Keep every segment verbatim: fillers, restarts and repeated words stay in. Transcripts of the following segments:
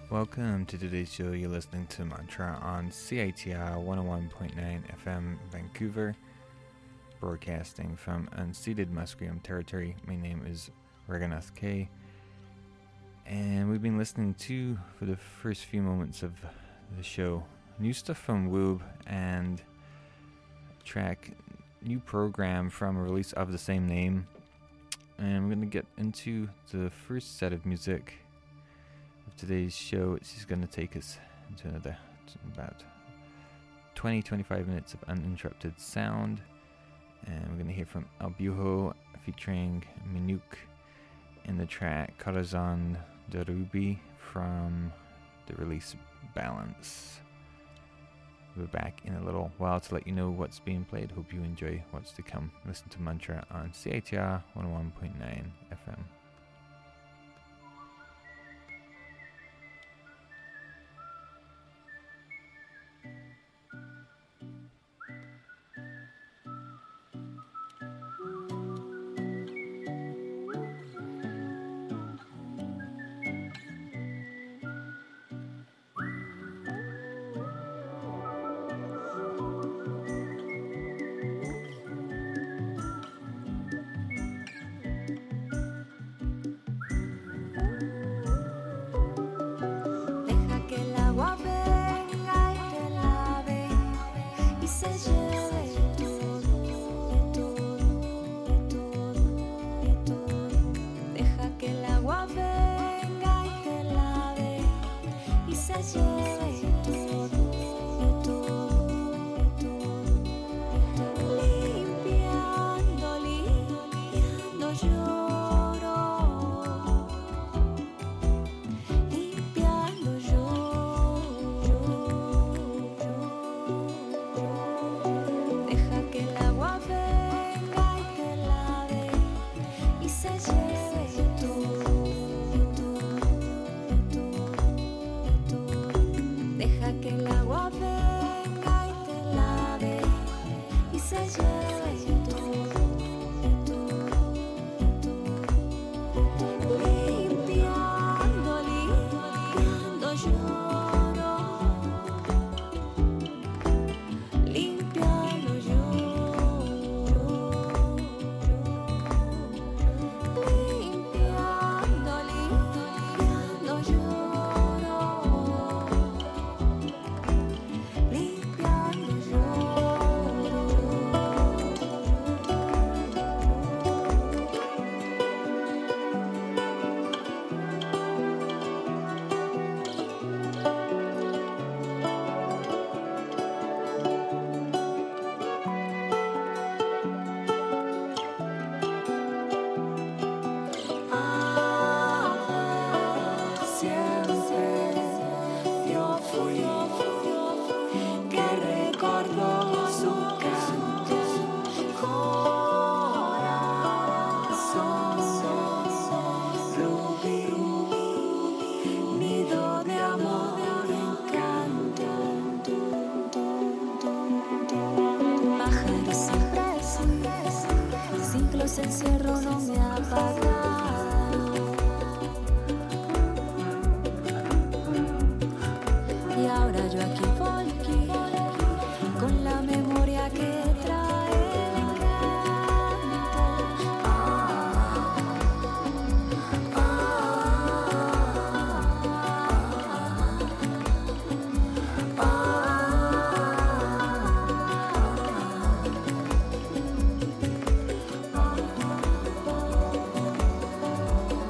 Welcome to today's show. You're listening to Mantra on C I T R one oh one point nine F M Vancouver, broadcasting from unceded Musqueam territory. My name is Raghunath K, and we've been listening to, for the first few moments of the show, new stuff from Woob and track, new program from a release of the same name. And we're going to get into the first set of music of today's show, which is going to take us into another about twenty to twenty-five minutes of uninterrupted sound. And we're going to hear from Albujo featuring Minuk in the track Corazon de Ruby from the release Balance. We're back in a little while to let you know what's being played. Hope you enjoy what's to come. Listen to Mantra on C I T R one oh one point nine F M.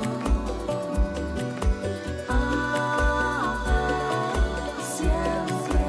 Siempre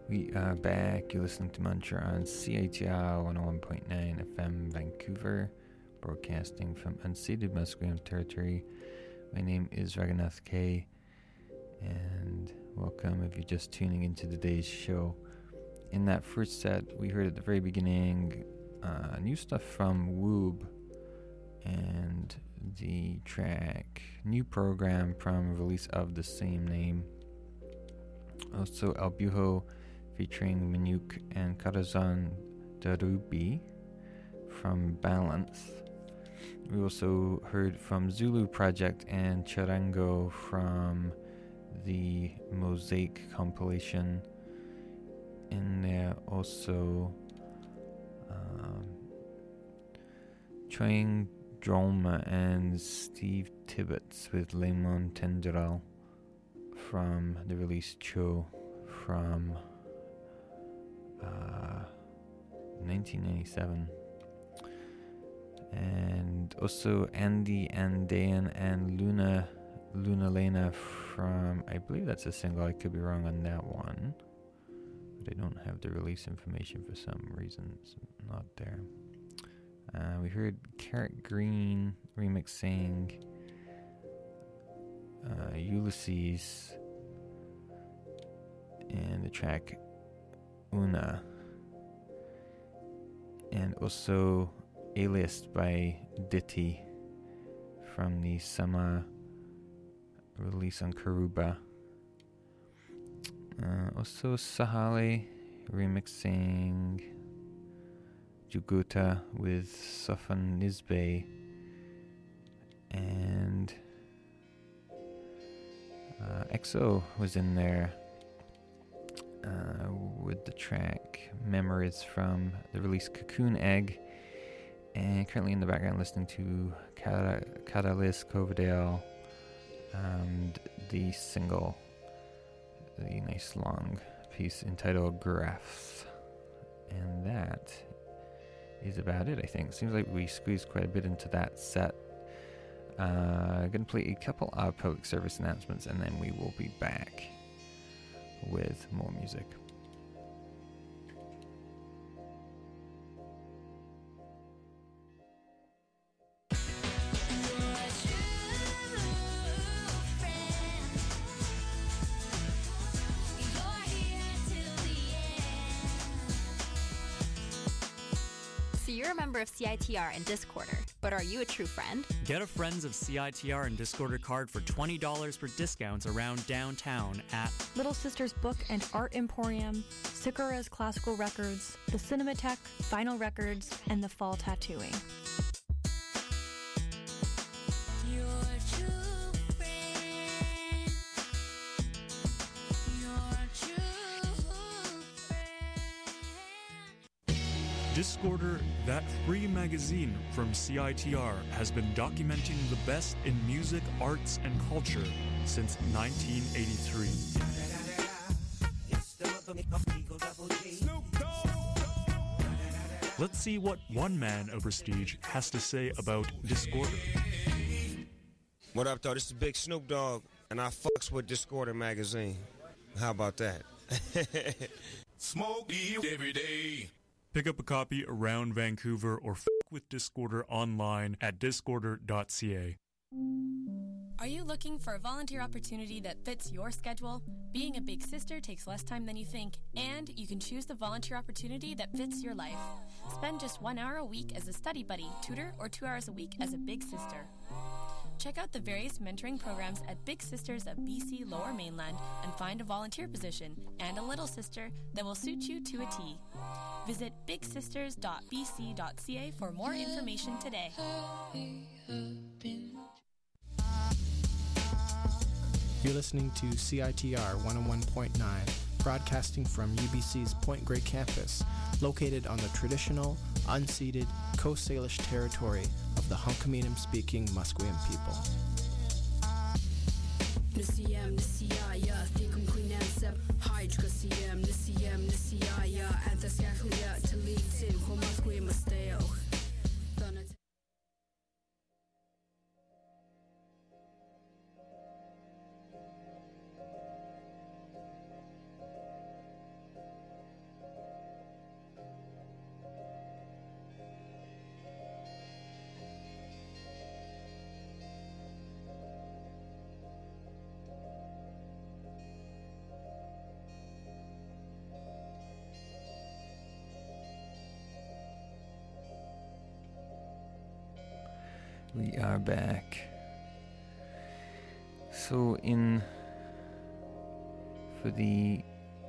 We are back. You're listening to Mantra on C I T R one oh one point nine F M Vancouver, broadcasting from unceded Musqueam territory. My name is Raghunath K, and welcome if you're just tuning into today's show. In that first set, we heard at the very beginning uh, new stuff from Woob and the track New Program from a release of the same name. Also Albujo featuring Minuk and Karazan Darubi from Balance. We also heard from Zulu Project and Charango from the Mosaic compilation. In there also um, Choing Drolma and Steve Tibbetts with Lemon Tenderal from the release Cho from uh, nineteen ninety-seven. And also Andy Andayan and Luna Luna Lena from, I believe that's a single, I could be wrong on that one, but I don't have the release information for some reason, it's not there. Uh, we heard Carrot Green remixing uh, Ulysses and the track Una, and also Aliased by Ditty from the Sama release on Karuba. Uh, also Sahale remixing Juguta with Safan Nizbe, and uh, X O was in there uh, with the track Memories from the release Cocoon Egg, and currently in the background listening to Catalyst Coverdale and the single, the nice long piece entitled Graphs. And that is about it, I think. Seems like we squeezed quite a bit into that set. Uh, gonna play a couple of public service announcements and then we will be back with more music. You're a member of C I T R and Discorder, but are you a true friend? Get a Friends of C I T R and Discorder card for twenty dollars for discounts around downtown at Little Sisters Book and Art Emporium, Sakura's Classical Records, the Cinematheque, Vinyl Records, and the Fall Tattooing. Discorder, that free magazine from C I T R, has been documenting the best in music, arts, and culture since nineteen eighty-three. Let's see what one man of prestige has to say about Discorder. What up, though? This is Big Snoop Dogg, and I fucks with Discorder magazine. How about that? Smoke weed every day. Pick up a copy around Vancouver or f*** with Discorder online at discorder dot c a. Are you looking for a volunteer opportunity that fits your schedule? Being a big sister takes less time than you think, and you can choose the volunteer opportunity that fits your life. Spend just one hour a week as a study buddy, tutor, or two hours a week as a big sister. Check out the various mentoring programs at Big Sisters of B C Lower Mainland and find a volunteer position and a little sister that will suit you to a T. Visit big sisters dot b c dot c a for more information today. You're listening to C I T R one oh one point nine, broadcasting from U B C's Point Grey campus, located on the traditional, unceded Coast Salish territory of the Hunkaminam-speaking Musqueam people. We are back. So in for the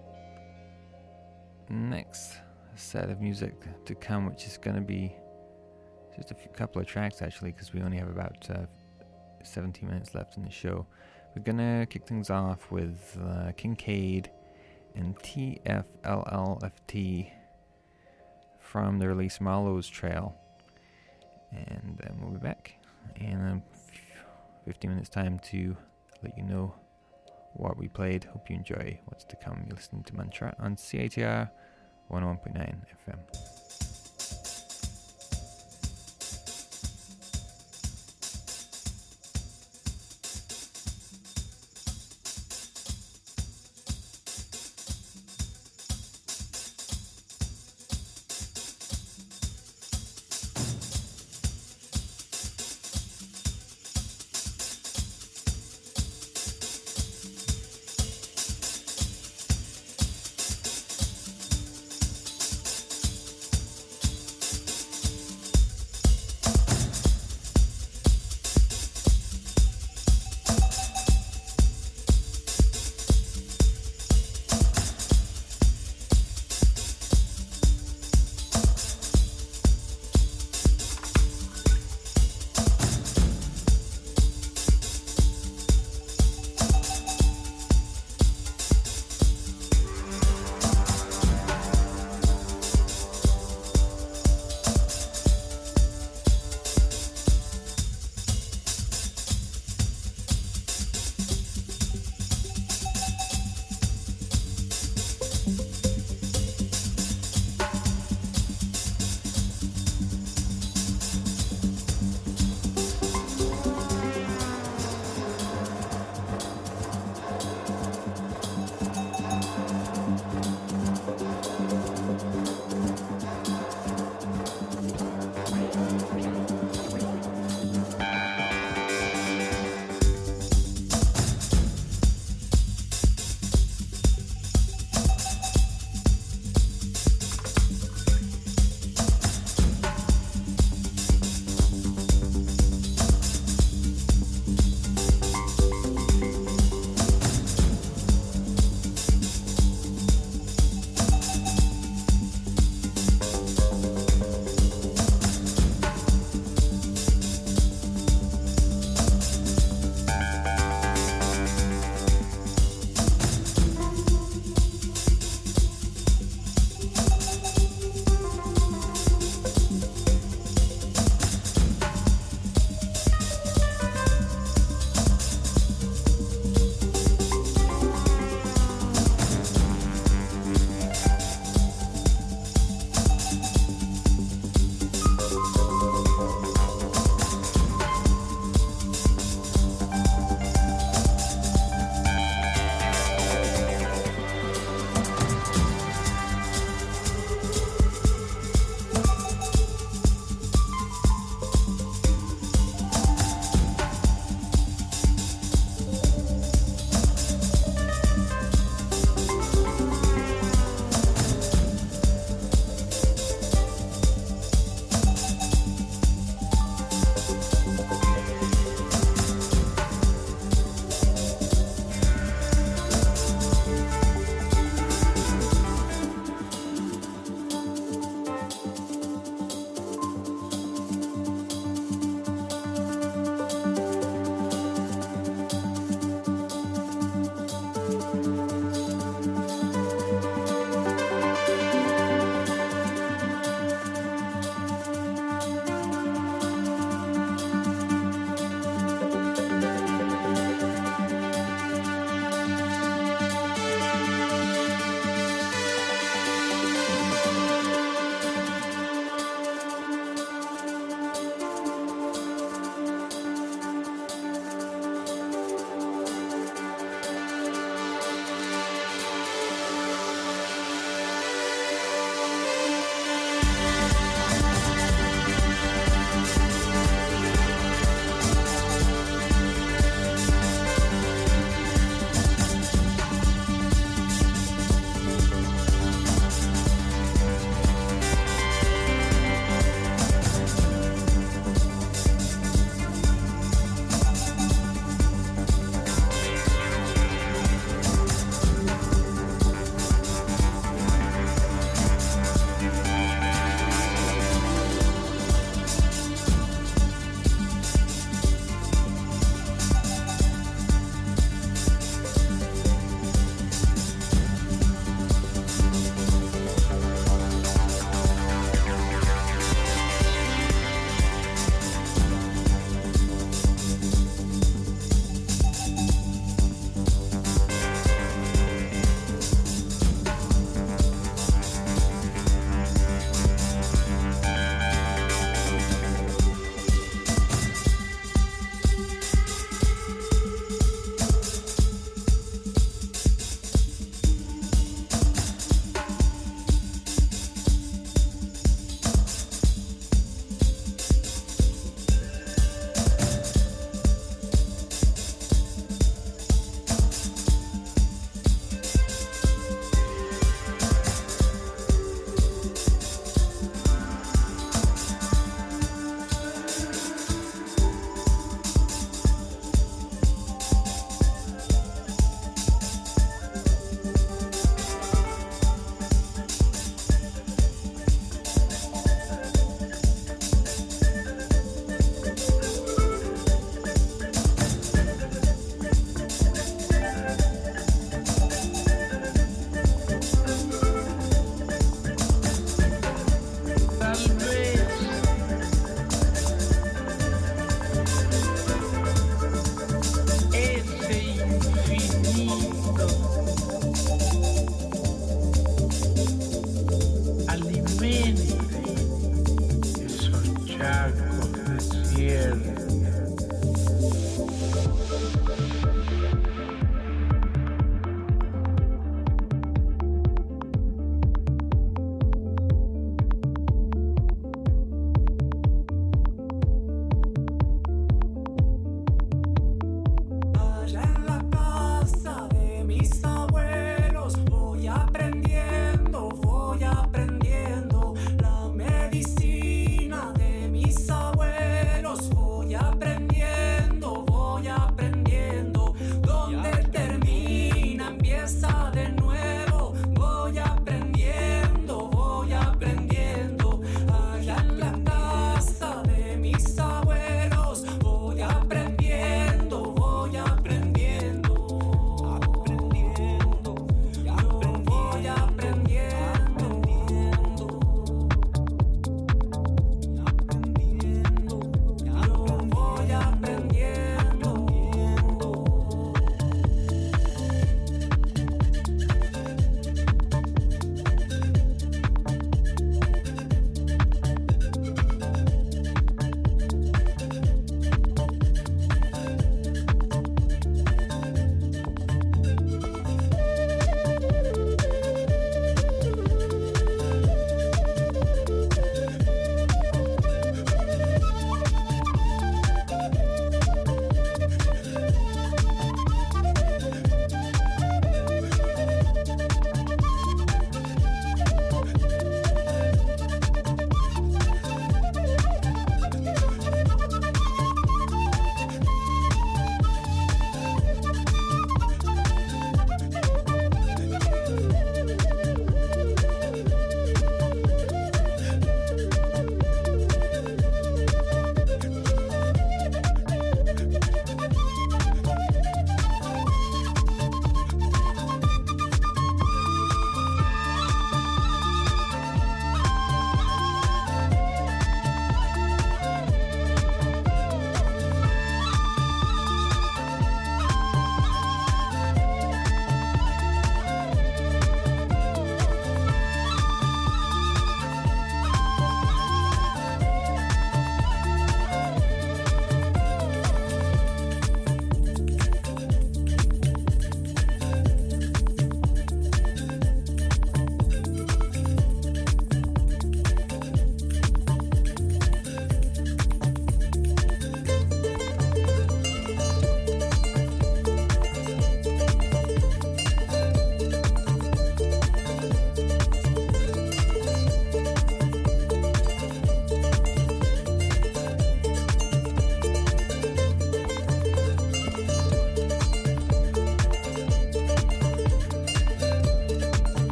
next set of music to come, which is going to be just a few, couple of tracks actually, because we only have about uh, seventeen minutes left in the show. We're going to kick things off with uh, Kincaid and T F L L F T from the release Marlowe's Trail. And then we'll be back in um, fifteen minutes time to let you know what we played. Hope you enjoy what's to come. You're listening to Mantra on C I T R one oh one point nine F M.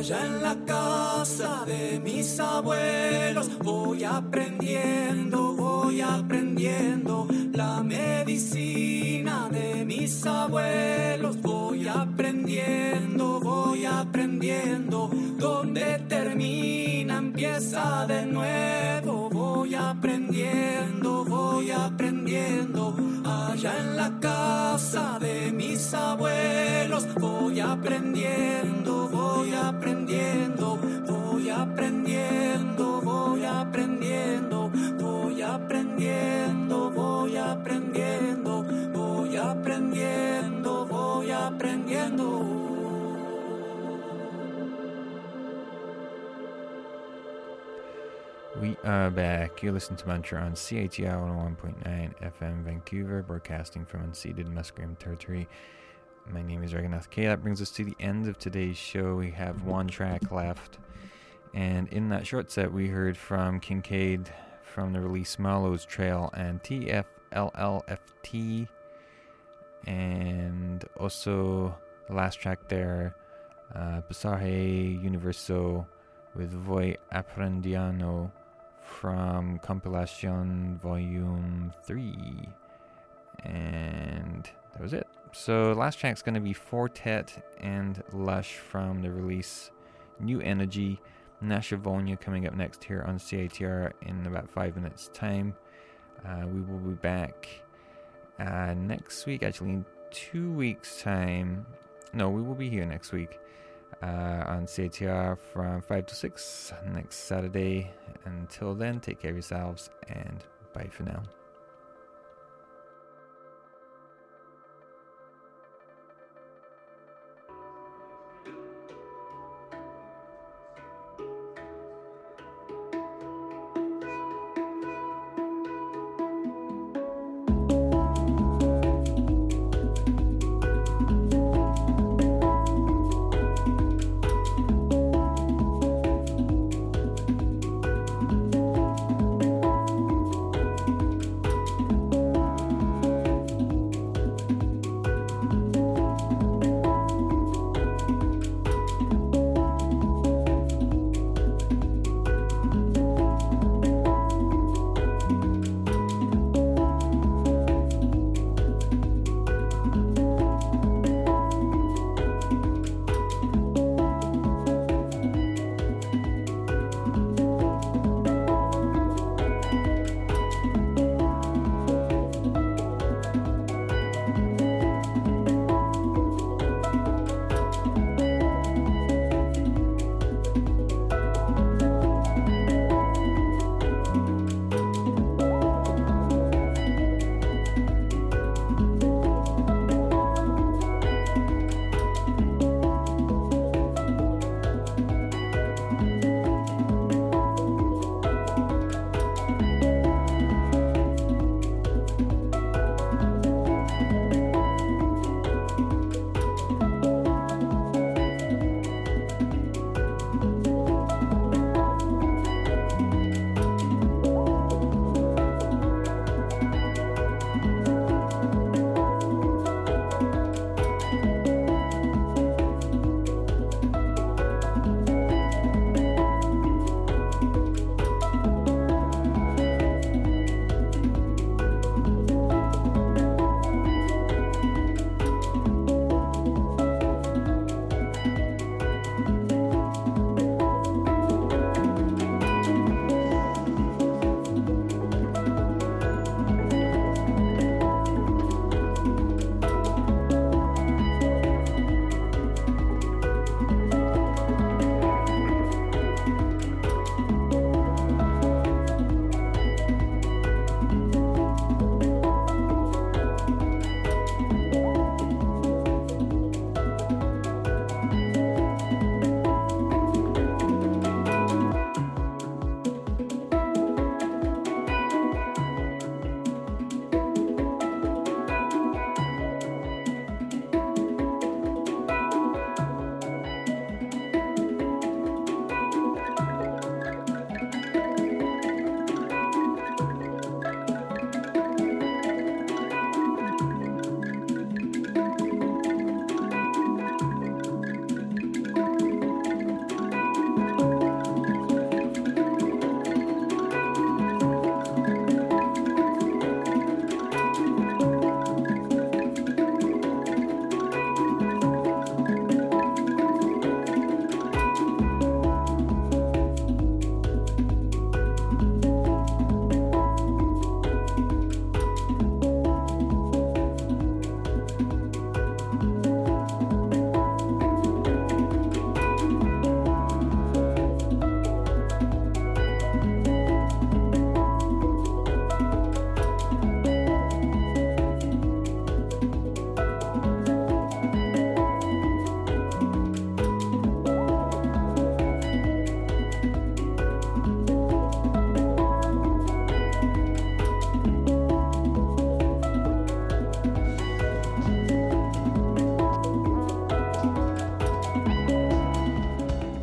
Allá en la casa de mis abuelos voy aprendiendo, voy aprendiendo la medicina de mis abuelos. Voy aprendiendo, voy aprendiendo. Donde termina empieza de nuevo. Voy aprendiendo, voy aprendiendo. Allá en la casa de mis abuelos voy aprendiendo, voy aprendiendo, voy aprendiendo, voy aprendiendo, voy aprendiendo, voy aprendiendo, voy aprendiendo, voy aprendiendo. We are back. You're listening to Mantra on C I T R one oh one point nine F M Vancouver, broadcasting from unceded Musqueam territory. My name is Raghunath K. That brings us to the end of today's show. We have one track left. And in that short set, we heard from Kincaid from the release Marlowe's Trail and T F L L F T. And also the last track there, uh, Pasaje Universo with Voy Aprendiano from Compilación Volume three. And that was it. So last track's going to be Fortet and Lush from the release New Energy. Nashavonia coming up next here on C I T R in about five minutes time. Uh, we will be back uh, next week, actually in two weeks time. No, we will be here next week uh, on C I T R from five to six next Saturday. Until then, take care of yourselves and bye for now.